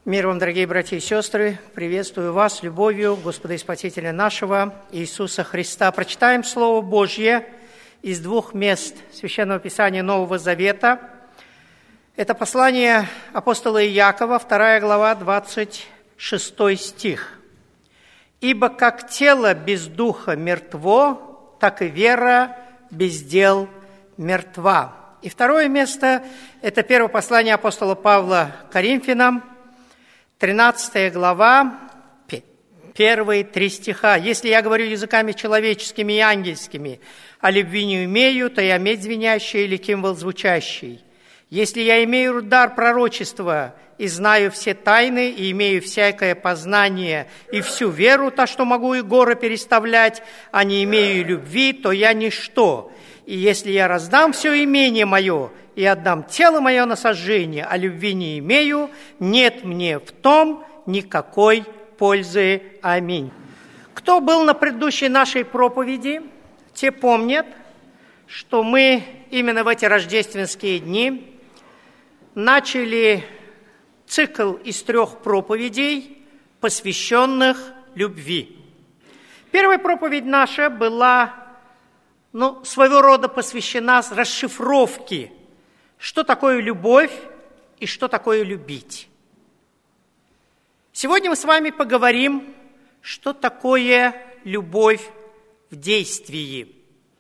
Мир вам, дорогие братья и сестры! Приветствую вас любовью Господа и Спасителя нашего Иисуса Христа. Прочитаем Слово Божье из двух мест Священного Писания Нового Завета. Это послание апостола Иакова, 2 глава, 26 стих. «Ибо как тело без духа мертво, так и вера без дел мертва». И второе место – это первое послание апостола Павла Коринфянам, 13 глава, первые 3 стиха. «Если я говорю языками человеческими и ангельскими, а любви не имею, то я медь звенящая или кимвол звучащий. Если я имею дар пророчества и знаю все тайны, и имею всякое познание и всю веру, то, что могу и горы переставлять, а не имею любви, то я ничто. И если я раздам все имение мое и отдам тело мое на сожжение, а любви не имею, нет мне в том никакой пользы. Аминь». Кто был на предыдущей нашей проповеди, те помнят, что мы именно в эти рождественские дни начали цикл из 3 проповедей, посвященных любви. Первая проповедь наша была своего рода посвящена расшифровке, что такое любовь и что такое любить. Сегодня мы с вами поговорим, что такое любовь в действии.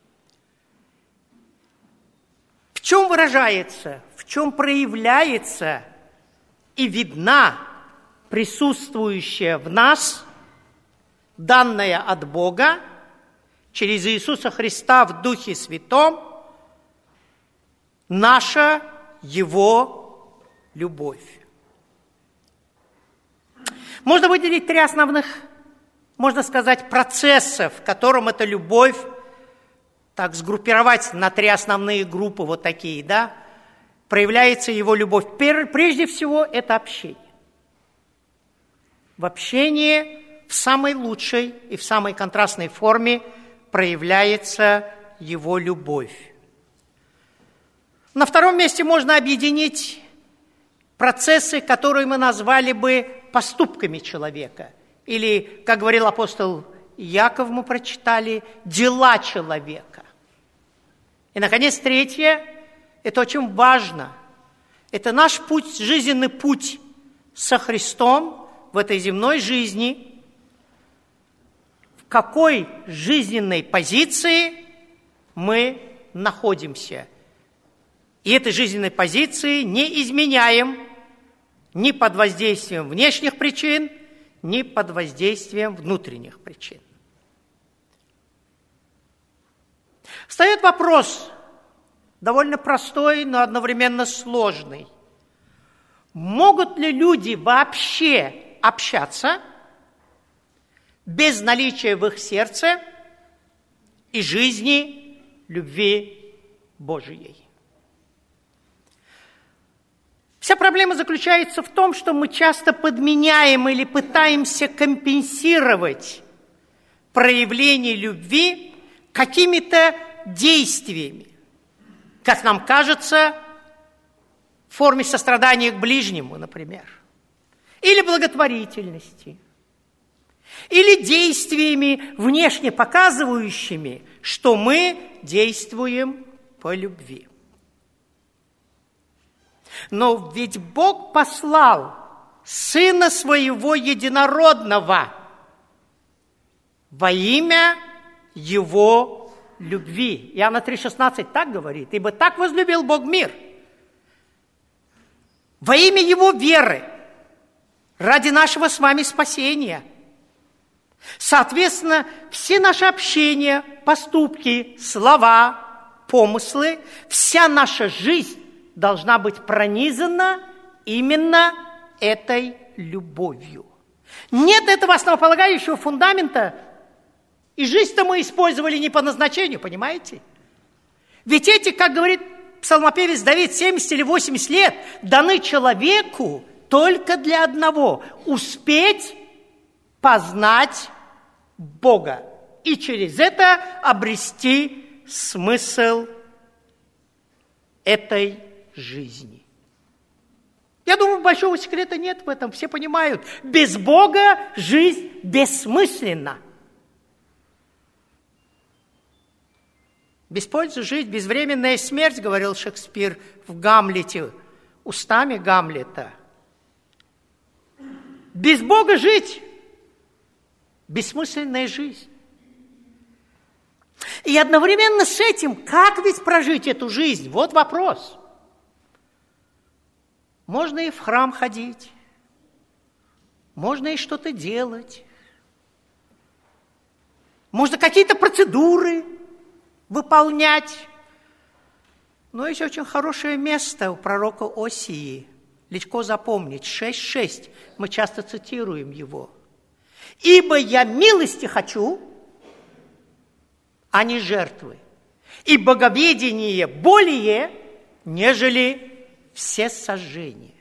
В чем выражается, в чем проявляется и видна присутствующая в нас, данная от Бога, через Иисуса Христа в Духе Святом, наша Его любовь. Можно выделить 3 основных, можно сказать, процесса, в котором эта любовь, так сгруппировать на 3 основные группы, вот такие, да, проявляется Его любовь. Прежде всего, это общение. В общении в самой лучшей и в самой контрастной форме проявляется Его любовь. На втором месте можно объединить процессы, которые мы назвали бы поступками человека. Или, как говорил апостол Иаков, мы прочитали, дела человека. И, наконец, третье, это очень важно. Это наш путь, жизненный путь со Христом в этой земной жизни. В какой жизненной позиции мы находимся. И этой жизненной позиции не изменяем ни под воздействием внешних причин, ни под воздействием внутренних причин. Встает вопрос, довольно простой, но одновременно сложный. Могут ли люди вообще общаться без наличия в их сердце и жизни любви Божией? Вся проблема заключается в том, что мы часто подменяем или пытаемся компенсировать проявление любви какими-то действиями, как нам кажется, в форме сострадания к ближнему, например, или благотворительности, или действиями, внешне показывающими, что мы действуем по любви. Но ведь Бог послал Сына Своего Единородного во имя Его любви. Иоанна 3,16 так говорит: «Ибо так возлюбил Бог мир». Во имя Его веры, ради нашего с вами спасения. Соответственно, все наши общения, поступки, слова, помыслы, вся наша жизнь должна быть пронизана именно этой любовью. Нет этого основополагающего фундамента, и жизнь-то мы использовали не по назначению, понимаете? Ведь эти, как говорит псалмопевец Давид, 70 или 80 лет даны человеку только для одного – успеть познать Бога и через это обрести смысл этой жизни. Я думаю, большого секрета нет в этом. Все понимают, без Бога жизнь бессмысленна. Без пользы жить, безвременная смерть, говорил Шекспир в «Гамлете», устами Гамлета. Без Бога жить – бессмысленная жизнь. И одновременно с этим, как ведь прожить эту жизнь? Вот вопрос. Можно и в храм ходить, можно и что-то делать, можно какие-то процедуры выполнять. Но есть очень хорошее место у пророка Осии. Легко запомнить. 6:6. Мы часто цитируем его. «Ибо я милости хочу, а не жертвы, и боговедение более, нежели все сожжения».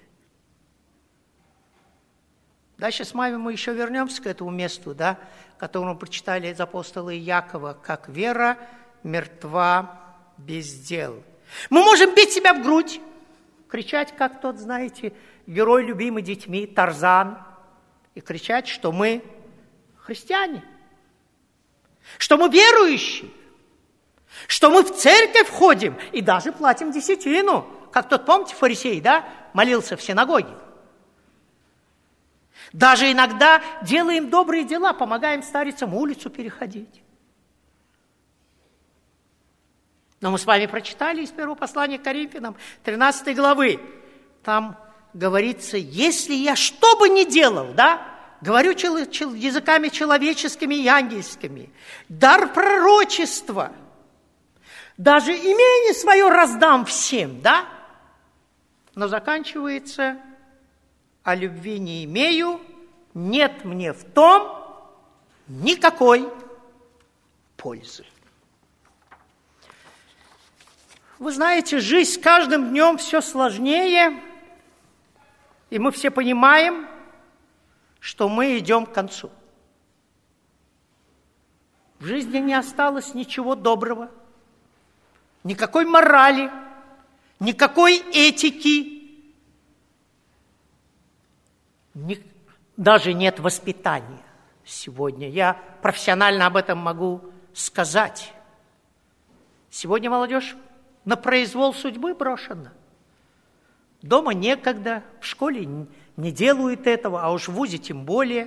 Дальше с вами мы еще вернемся к этому месту, да, которое мы прочитали из апостола Иакова, как вера мертва без дел. Мы можем бить себя в грудь, кричать, как тот, знаете, герой, любимый детьми, Тарзан, и кричать, что мы христиане, что мы верующие, что мы в церковь ходим и даже платим десятину, как тот, помните, фарисей, да, молился в синагоге. Даже иногда делаем добрые дела, помогаем старицам улицу переходить. Но мы с вами прочитали из первого послания к Коринфянам, 13 главы. Там говорится, если я что бы ни делал, да, говорю языками человеческими и ангельскими, дар пророчества, даже имение свое раздам всем, да, но заканчивается, а любви не имею, нет мне в том никакой пользы. Вы знаете, жизнь с каждым днем все сложнее, и мы все понимаем, что мы идем к концу. В жизни не осталось ничего доброго, никакой морали, никакой этики, даже нет воспитания сегодня. Я профессионально об этом могу сказать. Сегодня молодежь на произвол судьбы брошена. Дома некогда, в школе не делают этого, а уж в вузе тем более.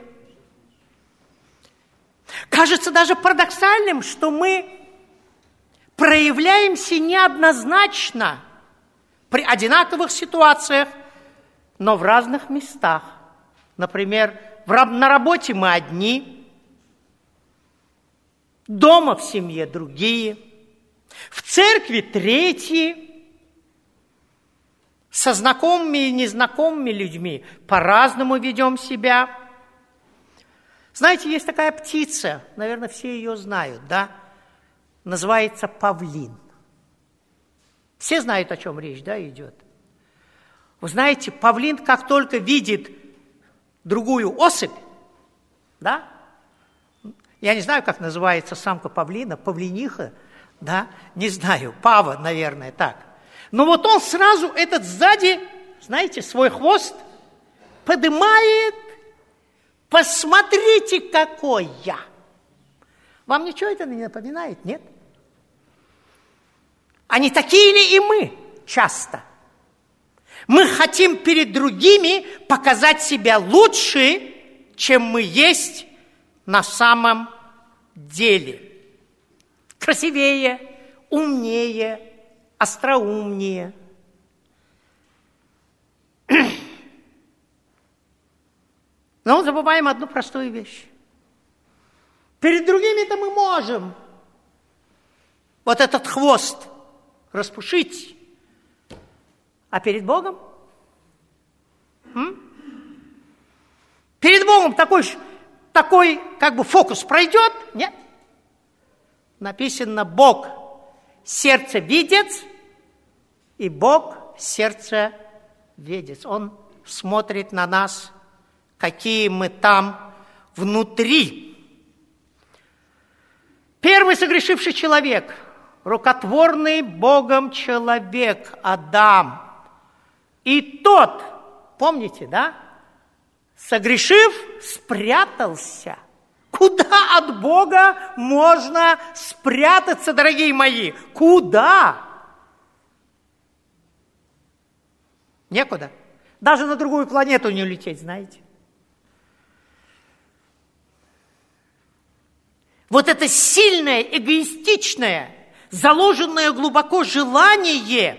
Кажется даже парадоксальным, что мы проявляемся неоднозначно при одинаковых ситуациях, но в разных местах. Например, на работе мы одни, дома в семье другие, в церкви третьи, со знакомыми и незнакомыми людьми по-разному ведем себя. Знаете, есть такая птица, наверное, все ее знают, да? Называется павлин. Все знают, о чем речь, да, идет? Вы знаете, павлин, как только видит другую особь, да? Я не знаю, как называется самка павлина, павлиниха, да? Не знаю, пава, наверное, так. Но вот он сразу этот сзади, знаете, свой хвост поднимает. Посмотрите, какой я. Вам ничего это не напоминает, нет? А не такие ли и мы часто? Мы хотим перед другими показать себя лучше, чем мы есть на самом деле. Красивее, умнее, остроумнее. Но забываем одну простую вещь. Перед другими-то мы можем вот этот хвост распушить, а перед Богом? Перед Богом такой как бы фокус пройдет? Нет. Написано, Бог сердцевидец, и Бог сердцеведец. Он смотрит на нас, какие мы там внутри. Первый согрешивший человек, рукотворный Богом человек, Адам, и тот помните, да? Согрешив, спрятался. Куда от Бога можно спрятаться, дорогие мои? Куда? Некуда. Даже на другую планету не улететь, знаете. Вот это сильное, эгоистичное, заложенное глубоко желание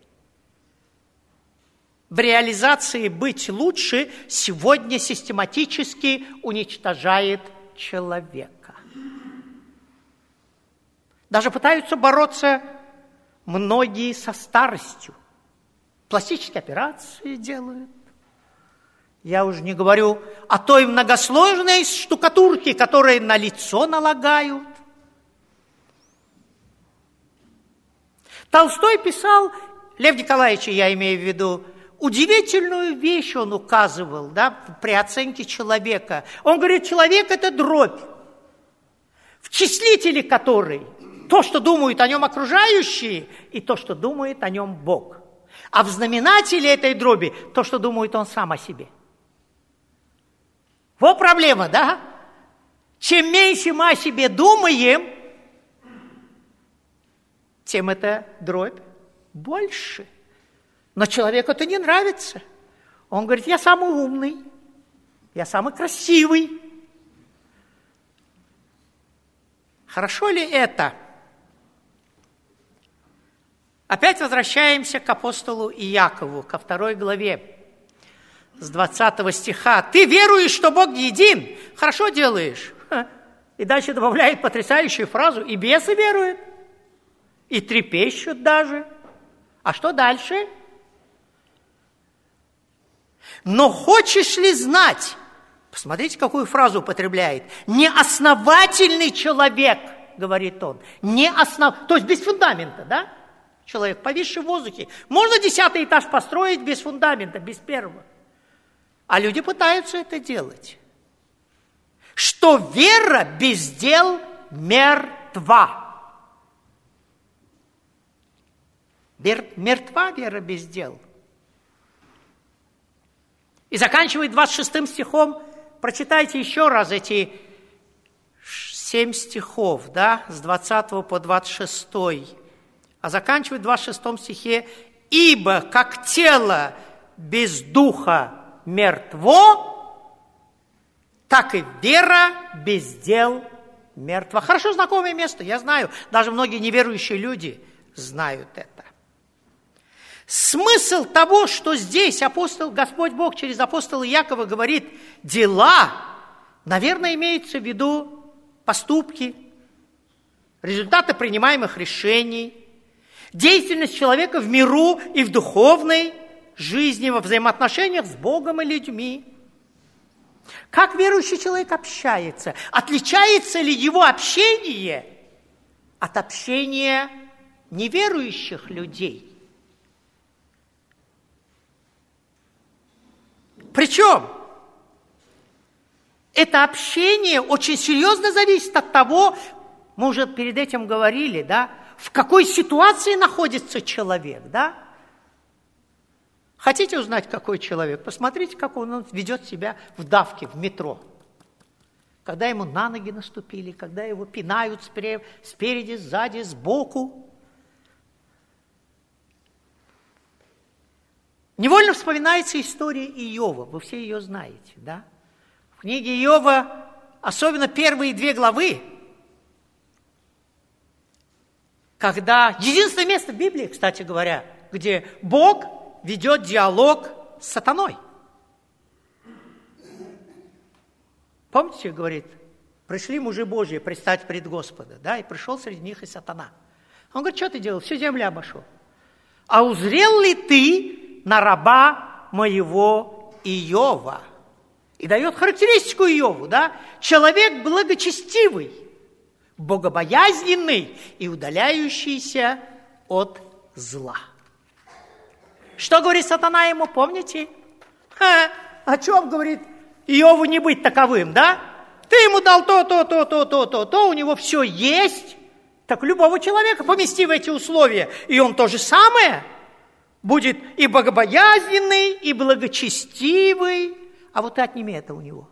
в реализации быть лучше сегодня систематически уничтожает человека. Даже пытаются бороться многие со старостью. Пластические операции делают. Я уже не говорю о той многосложной штукатурке, которую на лицо налагают. Толстой писал, Лев Николаевич, я имею в виду, удивительную вещь он указывал, да, при оценке человека. Он говорит, человек – это дробь, в числителе которой то, что думают о нем окружающие, и то, что думает о нем Бог. А в знаменателе этой дроби то, что думает он сам о себе. Вот проблема, да? Чем меньше мы о себе думаем, тем эта дробь больше. Но человеку это не нравится. Он говорит, я самый умный, я самый красивый. Хорошо ли это? Опять возвращаемся к апостолу Иакову, ко 2 главе, с 20 стиха. Ты веруешь, что Бог един? Хорошо делаешь. И дальше добавляет потрясающую фразу. И бесы веруют, и трепещут даже. А что дальше? Но хочешь ли знать, посмотрите, какую фразу употребляет, неосновательный человек, говорит он, то есть без фундамента, да? Человек, повисший в воздухе. Можно 10-й этаж построить без фундамента, без первого. А люди пытаются это делать. Что вера без дел мертва. Мертва вера без дел. И заканчивает 26 стихом. Прочитайте еще раз эти 7 стихов, да, с 20 по 26. А заканчивает в 26 стихе. Ибо как тело без духа мертво, так и вера без дел мертва. Хорошо знакомое место, я знаю. Даже многие неверующие люди знают это. Смысл того, что здесь Господь Бог через апостола Иакова говорит дела, наверное, имеется в виду поступки, результаты принимаемых решений, деятельность человека в миру и в духовной жизни, во взаимоотношениях с Богом и людьми. Как верующий человек общается? Отличается ли его общение от общения неверующих людей? Причем это общение очень серьезно зависит от того, мы уже перед этим говорили, да, в какой ситуации находится человек, да? Хотите узнать, какой человек? Посмотрите, как он ведет себя в давке, в метро. Когда ему на ноги наступили, когда его пинают спереди, сзади, сбоку. Невольно вспоминается история Иова. Вы все ее знаете, да? В книге Иова, особенно первые 2 главы, когда единственное место в Библии, кстати говоря, где Бог ведет диалог с сатаной. Помните, говорит, пришли мужи Божьи предстать пред Господа, да, и пришел среди них и сатана. Он говорит, что ты делал? Всю землю обошел. А узрел ли ты на раба моего Иова? И дает характеристику Иову, да? Человек благочестивый, богобоязненный и удаляющийся от зла. Что говорит сатана ему, помните? О чем, говорит, Иову не быть таковым, да? Ты ему дал то, у него все есть. Так любого человека помести в эти условия, и он то же самое будет и богобоязненный, и благочестивый, а вот отними это у него.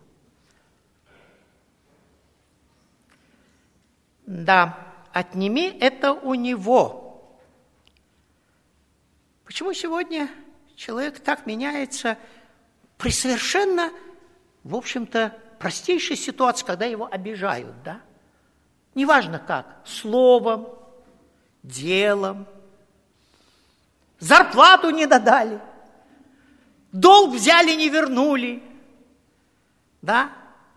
Да, отними это у него. Почему сегодня человек так меняется при совершенно, в общем-то, простейшей ситуации, когда его обижают, да? Неважно как, словом, делом, зарплату не додали, долг взяли, не вернули, да?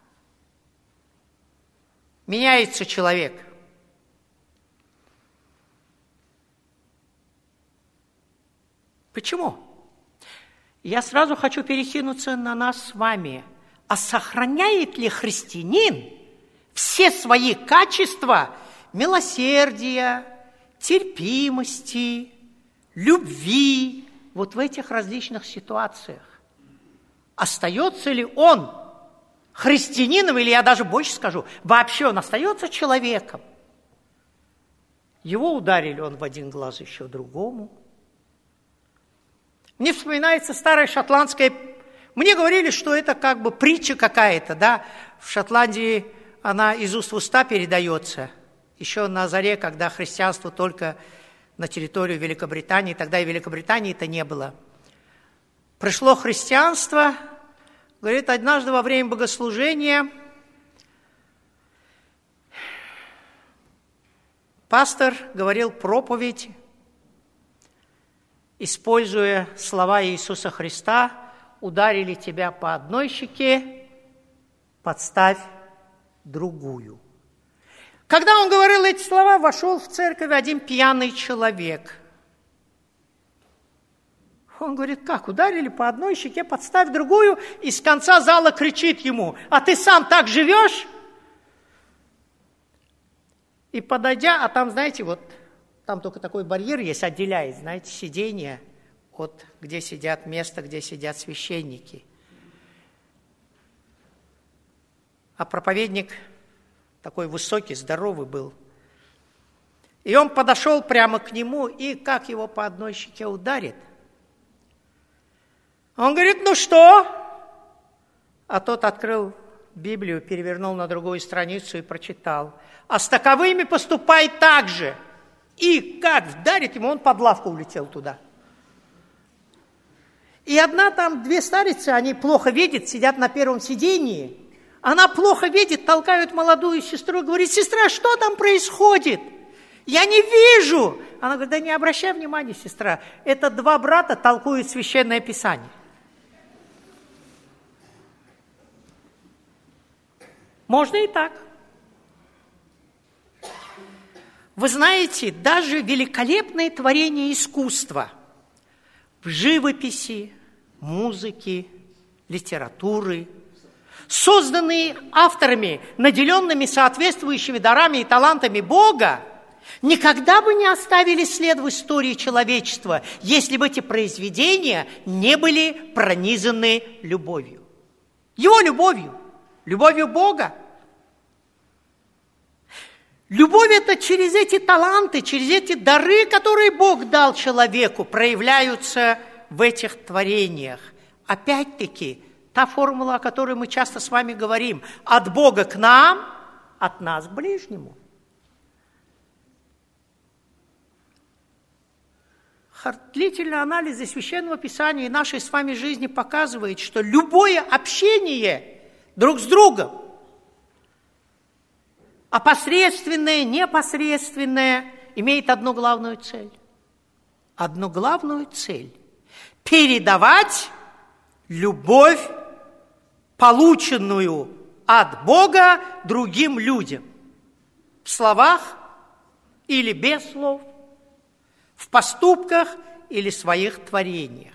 Меняется человек. Почему? Я сразу хочу перекинуться на нас с вами. А сохраняет ли христианин все свои качества милосердия, терпимости, любви вот в этих различных ситуациях? Остается ли он христианином, или я даже больше скажу, вообще он остается человеком? Его ударили, он в один глаз еще другому. Мне вспоминается старая шотландская... Мне говорили, что это как бы притча какая-то, да? В Шотландии она из уст в уста передается. Еще на заре, когда христианство только на территорию Великобритании, тогда и Великобритании-то не было. Пришло христианство, говорит, однажды во время богослужения пастор говорил проповедь, используя слова Иисуса Христа: ударили тебя по одной щеке, подставь другую. Когда он говорил эти слова, вошел в церковь один пьяный человек. Он говорит: как, ударили по одной щеке, подставь другую, и с конца зала кричит ему: а ты сам так живешь? И подойдя, а там, знаете, вот там только такой барьер есть, отделяет, знаете, сиденье от где сидят, место, где сидят священники. А проповедник такой высокий, здоровый был. И он подошел прямо к нему, и как его по одной щеке ударит. Он говорит: ну что? А тот открыл Библию, перевернул на другую страницу и прочитал: а с таковыми поступай так же. И как вдарит ему, он под лавку улетел туда. И одна там, две старицы, они плохо видят, сидят на первом сидении. Она плохо видит, толкают молодую сестру, говорит: сестра, что там происходит? Я не вижу. Она говорит: да не обращай внимания, сестра, это два брата толкуют Священное Писание. Можно и так. Вы знаете, даже великолепные творения искусства в живописи, музыке, литературы, созданные авторами, наделенными соответствующими дарами и талантами Бога, никогда бы не оставили след в истории человечества, если бы эти произведения не были пронизаны любовью. Его любовью, любовью Бога. Любовь – это через эти таланты, через эти дары, которые Бог дал человеку, проявляются в этих творениях. Опять-таки, та формула, о которой мы часто с вами говорим: от Бога к нам, от нас к ближнему. Длительный анализ Священного Писания и нашей с вами жизни показывает, что любое общение друг с другом, опосредственное, непосредственное, имеет одну главную цель. Одну главную цель – передавать любовь, полученную от Бога, другим людям. В словах или без слов, в поступках или своих творениях.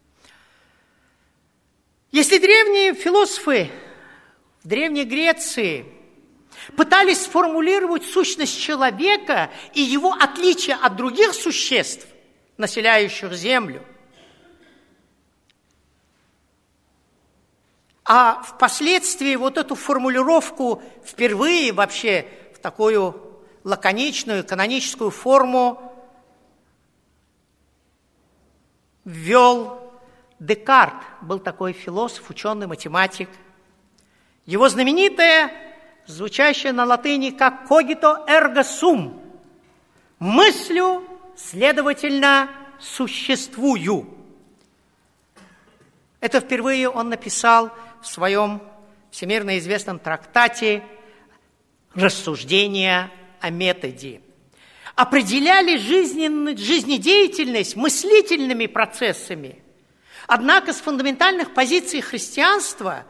Если древние философы в Древней Греции пытались сформулировать сущность человека и его отличие от других существ, населяющих Землю, а впоследствии вот эту формулировку впервые вообще в такую лаконичную, каноническую форму ввел Декарт. Был такой философ, ученый, математик. Его знаменитое, звучащее на латыни как «cogito ergo sum» – «мыслю, следовательно, существую». Это впервые он написал в своем всемирно известном трактате «Рассуждения о методе». Определяли жизнедеятельность мыслительными процессами. Однако с фундаментальных позиций христианства,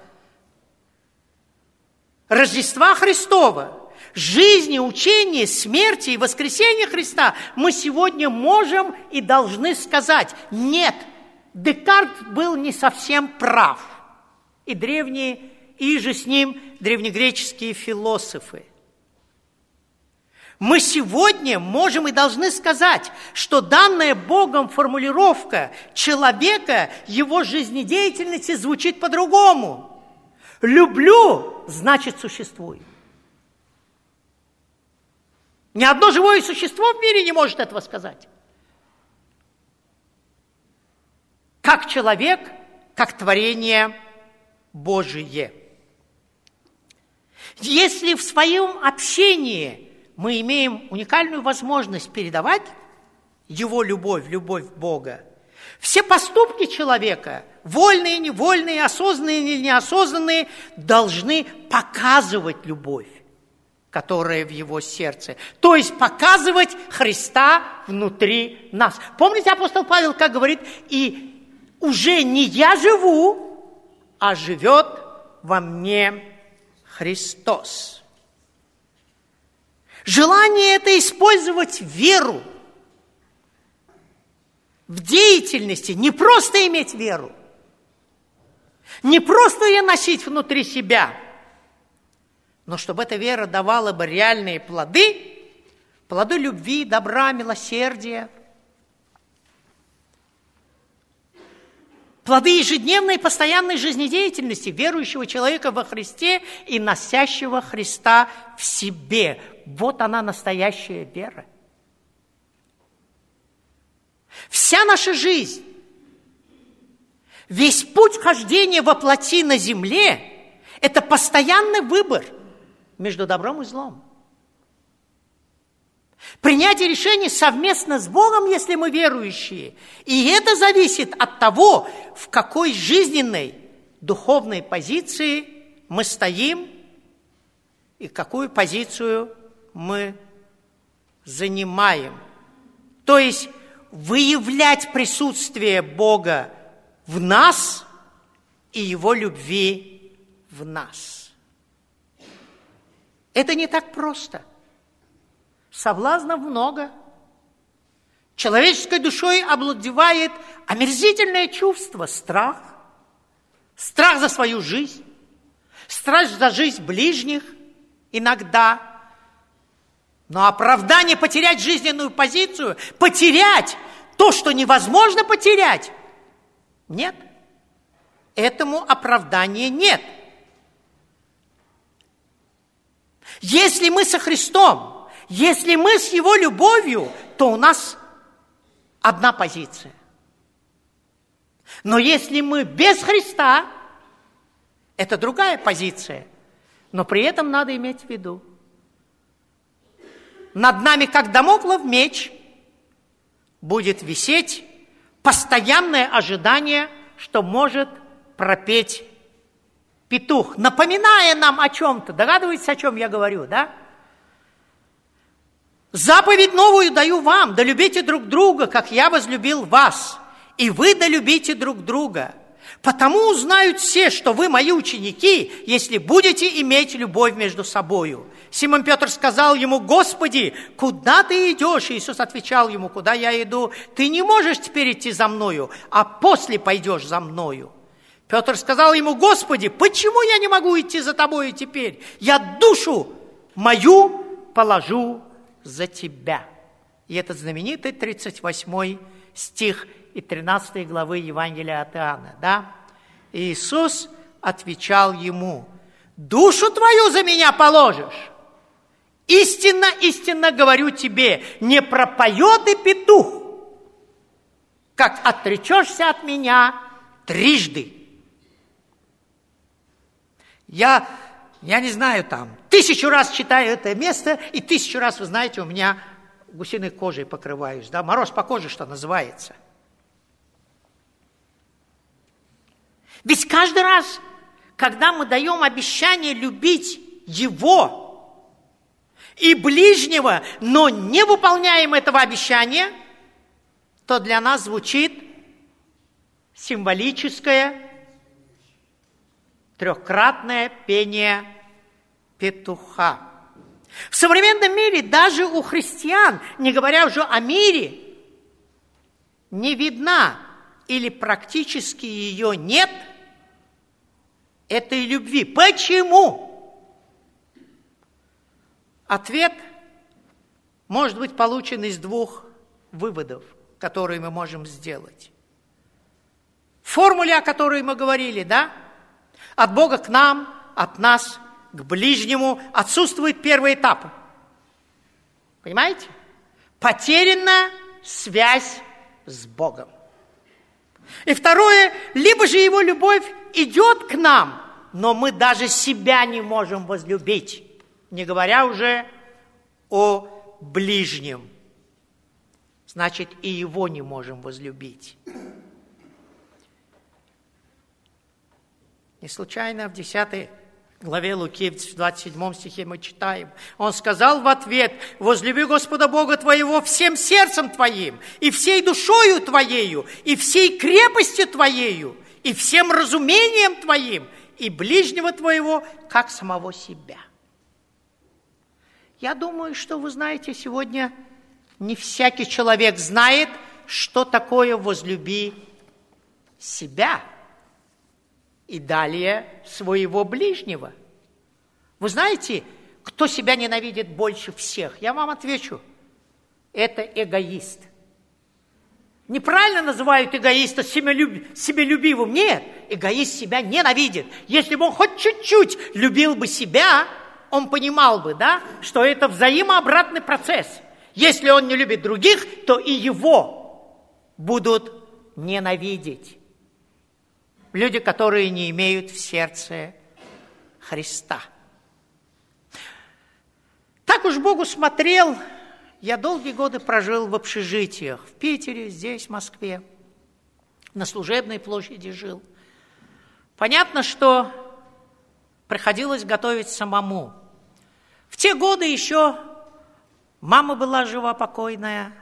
Рождества Христова, жизни, учения, смерти и воскресения Христа мы сегодня можем и должны сказать: нет, Декарт был не совсем прав. И древние, и же с ним древнегреческие философы. Мы сегодня можем и должны сказать, что данная Богом формулировка человека, его жизнедеятельности звучит по-другому. «Люблю» значит «существую». Ни одно живое существо в мире не может этого сказать. Как человек, как творение Божие. Если в своем общении мы имеем уникальную возможность передавать его любовь, любовь Бога, все поступки человека, вольные, невольные, осознанные или неосознанные, должны показывать любовь, которая в его сердце. То есть показывать Христа внутри нас. Помните, апостол Павел как говорит: «И уже не я живу, а живет во мне Христос». Желание это использовать веру в деятельности, не просто иметь веру, не просто ее носить внутри себя, но чтобы эта вера давала бы реальные плоды, плоды любви, добра, милосердия, плоды ежедневной и постоянной жизнедеятельности верующего человека во Христе и носящего Христа в себе. Вот она, настоящая вера. Вся наша жизнь, весь путь хождения во плоти на земле – это постоянный выбор между добром и злом. Принятие решений совместно с Богом, если мы верующие. И это зависит от того, в какой жизненной, духовной позиции мы стоим и какую позицию мы занимаем. То есть выявлять присутствие Бога в нас и Его любви в нас. Это не так просто. Соблазнов много. Человеческой душой овладевает омерзительное чувство, страх. Страх за свою жизнь, страх за жизнь ближних иногда. Но оправдание потерять жизненную позицию, потерять то, что невозможно потерять, нет. Этому оправдания нет. Если мы со Христом, если мы с Его любовью, то у нас одна позиция. Но если мы без Христа, это другая позиция. Но при этом надо иметь в виду: над нами, как дамоклов меч, будет висеть постоянное ожидание, что может пропеть петух, напоминая нам о чем-то. Догадываетесь, о чем я говорю, да? «Заповедь новую даю вам, да любите друг друга, как я возлюбил вас, и вы да любите друг друга. Потому узнают все, что вы мои ученики, если будете иметь любовь между собою». Симон Петр сказал ему: «Господи, куда ты идешь?» Иисус отвечал ему: «Куда я иду? Ты не можешь теперь идти за мною, а после пойдешь за мною». Петр сказал ему: «Господи, почему я не могу идти за тобою теперь? Я душу мою положу за тебя». И этот знаменитый 38 стих и 13 главы Евангелия от Иоанна, да? Иисус отвечал ему: «Душу твою за меня положишь? Истинно, истинно говорю тебе, не пропоет и петух, как отречешься от меня трижды. Я не знаю, 1000 раз читаю это место, и 1000 раз, вы знаете, у меня гусиной кожей покрываюсь, да, мороз по коже, что называется. Ведь каждый раз, когда мы даем обещание любить Его и ближнего, но не выполняем этого обещания, то для нас звучит символическое трехкратное пение петуха. В современном мире даже у христиан, не говоря уже о мире, не видна или практически ее нет этой любви. Почему? Ответ может быть получен из 2 выводов, которые мы можем сделать. В формуле, о которой мы говорили, да? От Бога к нам, от нас к ближнему отсутствует первый этап. Понимаете? Потеряна связь с Богом. И второе, либо же Его любовь идет к нам, но мы даже себя не можем возлюбить, не говоря уже о ближнем. Значит, и Его не можем возлюбить. Не случайно в 10 главе Луки, в 27 стихе мы читаем. Он сказал в ответ: «Возлюби Господа Бога твоего всем сердцем твоим, и всей душою твоею, и всей крепостью твоею, и всем разумением твоим, и ближнего твоего, как самого себя». Я думаю, что вы знаете, сегодня не всякий человек знает, что такое возлюби себя и далее своего ближнего. Вы знаете, кто себя ненавидит больше всех? Я вам отвечу. Это эгоист. Неправильно называют эгоиста себелюбивым. Нет, эгоист себя ненавидит. Если бы он хоть чуть-чуть любил бы себя, он понимал бы, да, что это взаимообратный процесс. Если он не любит других, то и его будут ненавидеть. Люди, которые не имеют в сердце Христа. Так уж Бог усмотрел. Я долгие годы прожил в общежитиях. В Питере, здесь, в Москве. На Служебной площади жил. Понятно, что приходилось готовить самому. В те годы еще мама была жива, покойная.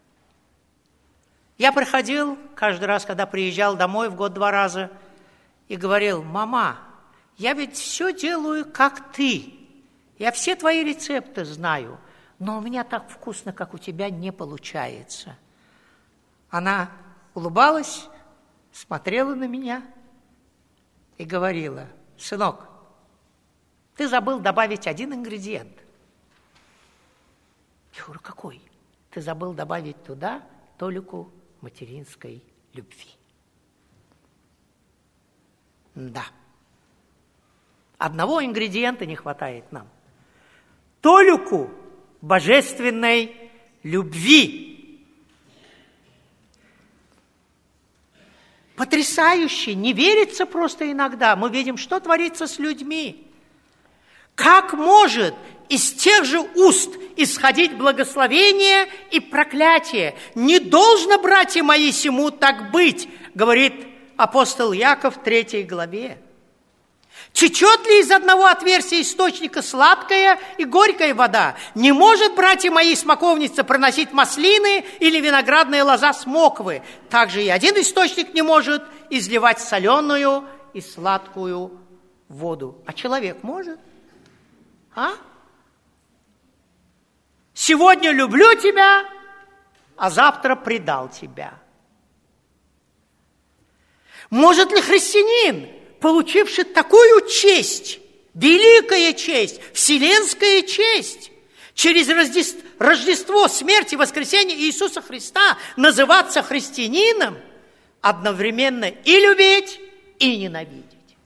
Я приходил каждый раз, когда приезжал домой в год 2 раза, и говорил: «Мама, я ведь все делаю, как ты. Я все твои рецепты знаю, но у меня так вкусно, как у тебя, не получается». Она улыбалась, смотрела на меня и говорила: «Сынок, ты забыл добавить 1 ингредиент». Я говорю: «Какой?» «Ты забыл добавить туда толику материнской любви». Да. Одного ингредиента не хватает нам. Толику божественной любви. Потрясающе, не верится просто иногда. Мы видим, что творится с людьми. Как может из тех же уст исходить благословение и проклятие? «Не должно, братья мои, сему так быть», говорит апостол Яков в 3 главе. «Течет ли из одного отверстия источника сладкая и горькая вода? Не может, братья мои, смоковница проносить маслины или виноградная лоза смоквы. Также и один источник не может изливать соленую и сладкую воду». А человек может? А? Сегодня люблю тебя, а завтра предал тебя. Может ли христианин, получивший такую честь, великая честь, вселенская честь, через Рождество, смерть и воскресение Иисуса Христа называться христианином, одновременно и любить, и ненавидеть?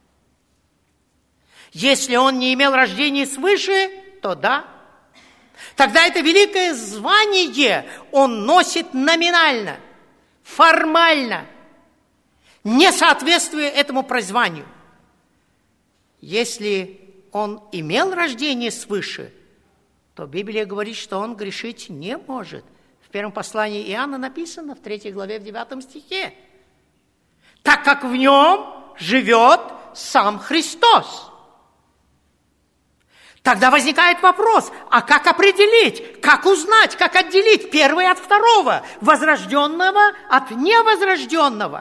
Если он не имел рождения свыше, то да. Тогда это великое звание он носит номинально. формально, не соответствуя этому призванию. Если он имел рождение свыше, то Библия говорит, что он грешить не может. В первом послании Иоанна написано, в 3 главе, в 9 стихе. Так как в нем живет сам Христос. Тогда возникает вопрос, а как определить, как узнать, как отделить первое от второго, возрожденного от невозрожденного?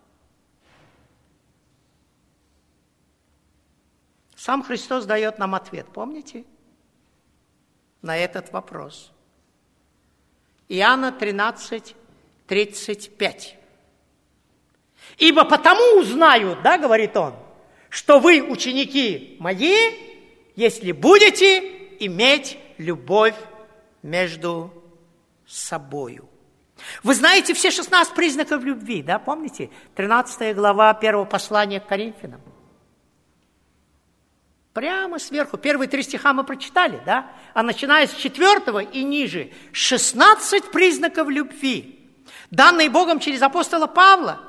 Сам Христос дает нам ответ, помните, на этот вопрос. Иоанна 13, 35. «Ибо потому узнаю, да, говорит он, что вы ученики мои, если будете иметь любовь между собою». Вы знаете все 16 признаков любви, да, помните? 13 глава 1 послания к Коринфянам. Прямо сверху. Первые 3 стиха мы прочитали, да? А начиная с 4 и ниже, 16 признаков любви, данные Богом через апостола Павла.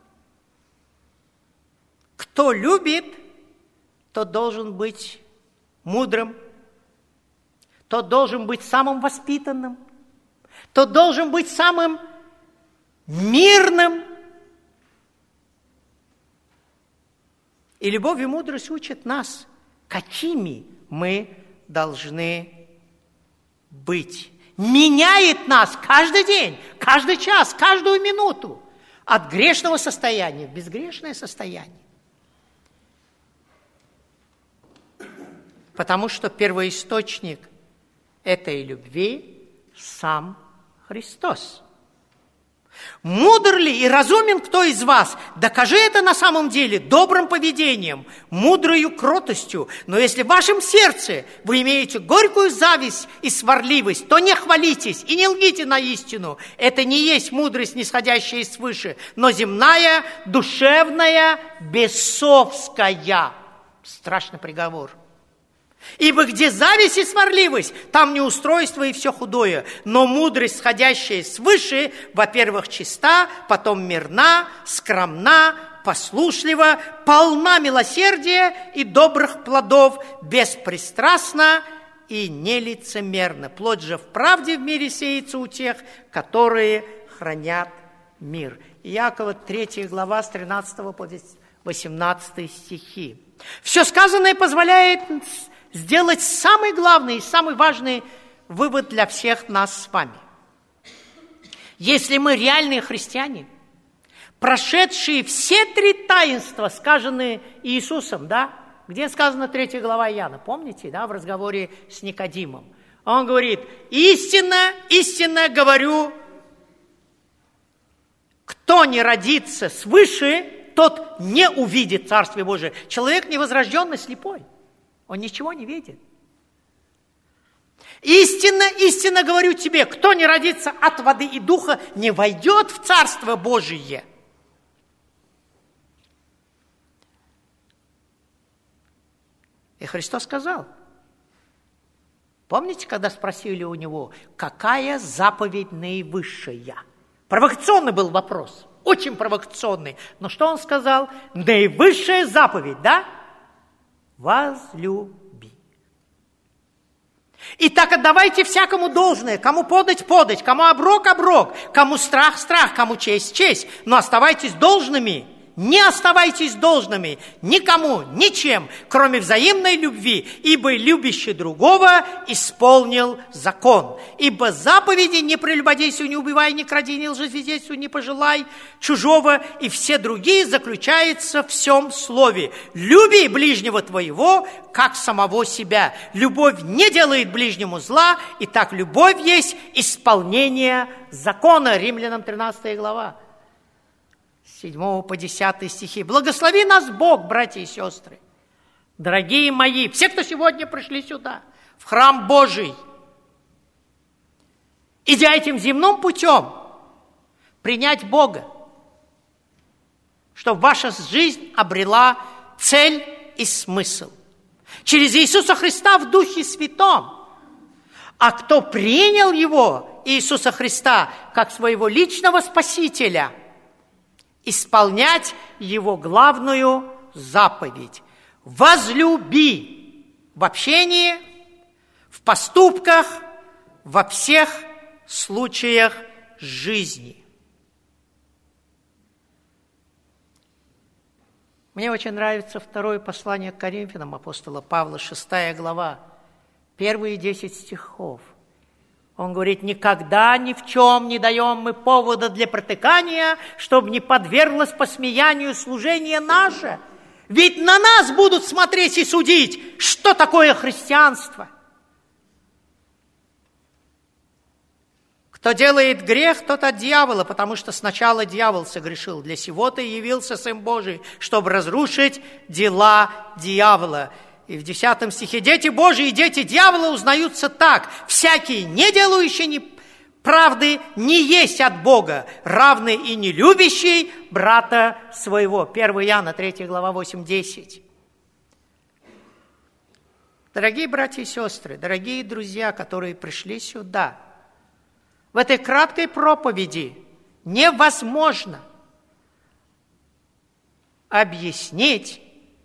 Кто любит, тот должен быть мудрым, тот должен быть самым воспитанным, тот должен быть самым мирным. И любовь и мудрость учат нас, какими мы должны быть. Меняет нас каждый день, каждый час, каждую минуту от грешного состояния в безгрешное состояние. Потому что первоисточник этой любви сам Христос. Мудр ли и разумен кто из вас? Докажи это на самом деле добрым поведением, мудрою кротостью. Но если в вашем сердце вы имеете горькую зависть и сварливость, то не хвалитесь и не лгите на истину. Это не есть мудрость, нисходящая свыше, но земная, душевная, бесовская. Страшный приговор. Ибо где зависть и сварливость, там неустройство и все худое. Но мудрость, сходящая свыше, во-первых, чиста, потом мирна, скромна, послушлива, полна милосердия и добрых плодов, беспристрастна и нелицемерна. Плод же в правде в мире сеется у тех, которые хранят мир. Иакова 3 глава с 13 по 18 стихи. Все сказанное позволяет сделать самый главный и самый важный вывод для всех нас с вами. Если мы реальные христиане, прошедшие все 3 таинства, сказанные Иисусом, да, где сказано 3 глава Иоанна, помните, да, в разговоре с Никодимом, он говорит: истинно, истинно говорю, кто не родится свыше, тот не увидит Царствие Божие. Человек невозрожденный, слепой. Он ничего не видит. Истинно, истинно говорю тебе, кто не родится от воды и духа, не войдет в Царство Божие. И Христос сказал, помните, когда спросили у него, какая заповедь наивысшая? Провокационный был вопрос, очень провокационный. Но что он сказал? Наивысшая заповедь, да? Возлюби. Итак, отдавайте всякому должное, кому подать, подать, кому оброк, оброк, кому страх, страх, кому честь, честь. Но оставайтесь должными, не оставайтесь должными никому, ничем, кроме взаимной любви, ибо любящий другого исполнил закон. Ибо заповеди: не прелюбодействуй, не убивай, не кради, не лжесвидетельствуй, не пожелай чужого, и все другие заключаются в всем слове. Люби ближнего твоего, как самого себя. Любовь не делает ближнему зла, и так любовь есть исполнение закона. Римлянам 13 глава. 7 по 10 стихи. Благослови нас Бог, братья и сестры, дорогие мои, все, кто сегодня пришли сюда, в храм Божий, идя этим земным путем, принять Бога, чтобы ваша жизнь обрела цель и смысл. Через Иисуса Христа в Духе Святом. А кто принял Его Иисуса Христа как своего личного Спасителя, исполнять Его главную заповедь. Возлюби в общении, в поступках, во всех случаях жизни. Мне очень нравится второе послание к Коринфянам апостола Павла, 6 глава, первые 10 стихов. Он говорит: никогда ни в чем не даем мы повода для протыкания, чтобы не подверглось посмеянию служение наше. Ведь на нас будут смотреть и судить, что такое христианство. Кто делает грех, тот от дьявола, потому что сначала дьявол согрешил. Для сего-то и явился Сын Божий, чтобы разрушить дела дьявола. И в 10 стихе: дети Божии и дети дьявола узнаются так: всякий, не делающий правды, не есть от Бога, равный и не любящий брата своего. 1 Иоанна, 3 глава, 8-10. Дорогие братья и сестры, дорогие друзья, которые пришли сюда, в этой краткой проповеди невозможно объяснить,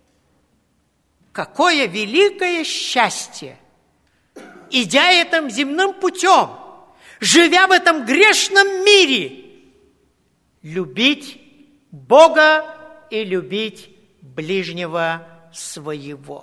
какое великое счастье, идя этим земным путем, живя в этом грешном мире, любить Бога и любить ближнего своего.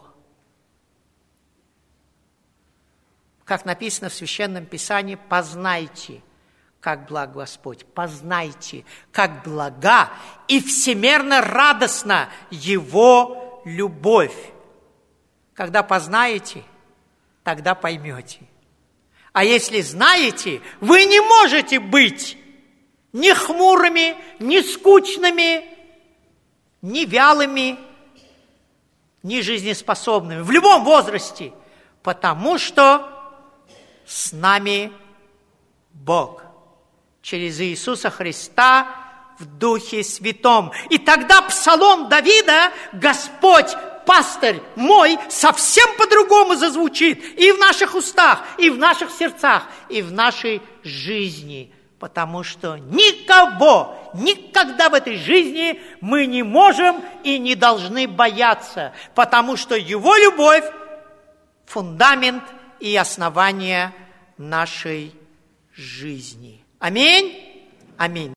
Как написано в Священном Писании: познайте, как благ Господь, познайте, как блага и всемерно радостна Его любовь. Когда познаете, тогда поймете. А если знаете, вы не можете быть ни хмурыми, ни скучными, ни вялыми, ни жизнеспособными в любом возрасте, потому что с нами Бог через Иисуса Христа в Духе Святом. И тогда псалом Давида «Господь, пастырь мой» совсем по-другому зазвучит и в наших устах, и в наших сердцах, и в нашей жизни. Потому что никого, никогда в этой жизни мы не можем и не должны бояться, потому что Его любовь – фундамент и основание нашей жизни. Аминь. Аминь.